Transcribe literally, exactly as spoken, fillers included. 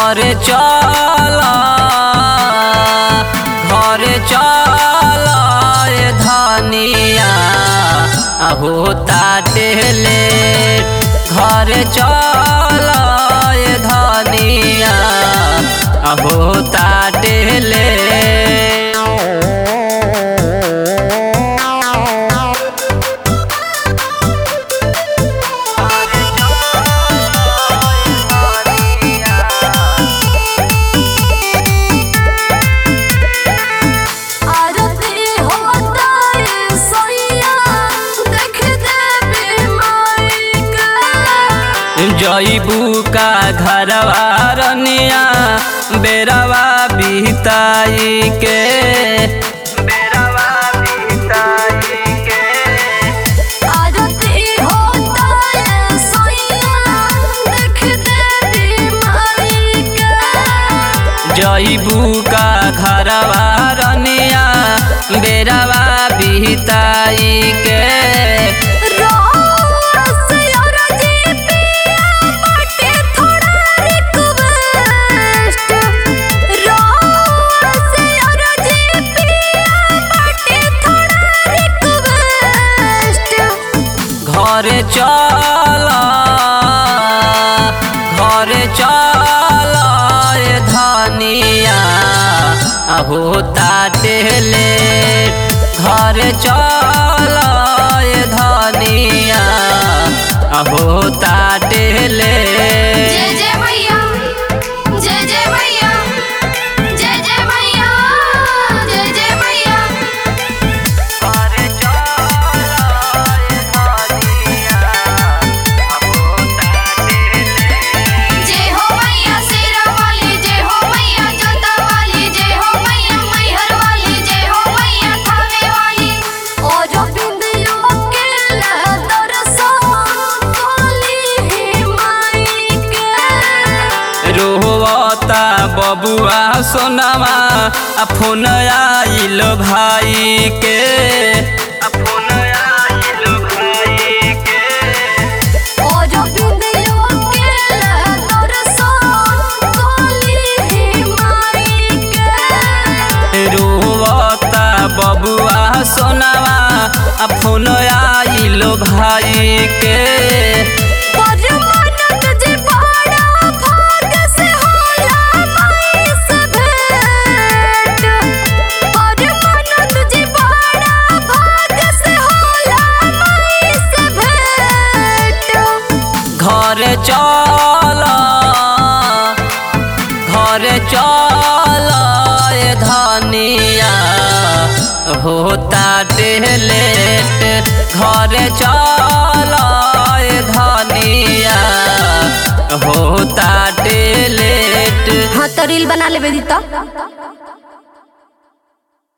घरे चला घरे चला ए धनिया होता टेले घरे चला ए धनिया होता टेले जईबू का घरवा रनिया बेरवा बिताई के बेरवा बिताई के आरती होता है सोइया देख देवी माई के जईबू का घरवा रनिया बेरवा बिताई के घरे चला घरे चला ए धनिया होता टेले घरे चला ए धनिया होता टेले जय जय भैया जय जय भैया जय जय भैया जय जय भैया घरे चला ए धनिया होता टेले जय हो मैया शेरा वाली जय हो मैया जोता वाली जय हो मैया मैहर वाली जय हो मैया थावे वाली और बिंदियों के दर्शन कोली माई के रोवता बबुआ सोनामा आ फोन आइल भाई के आ फोन आइल भाई के और बिंदियों के दर्शन कोली माई के रोवता बबुआ सोनामा आ फोन आइल भाई के परमानंद जी बड़ा भाग्य से होला माई से भेंट परमानंद जी बड़ा भाग्य से होला माई से भेंट घरे चला घरे चला ए धनिया होता टेलेट घरे चला ए धनिया होता टेलेट। हाँ तो रील बना लेबे दी तो।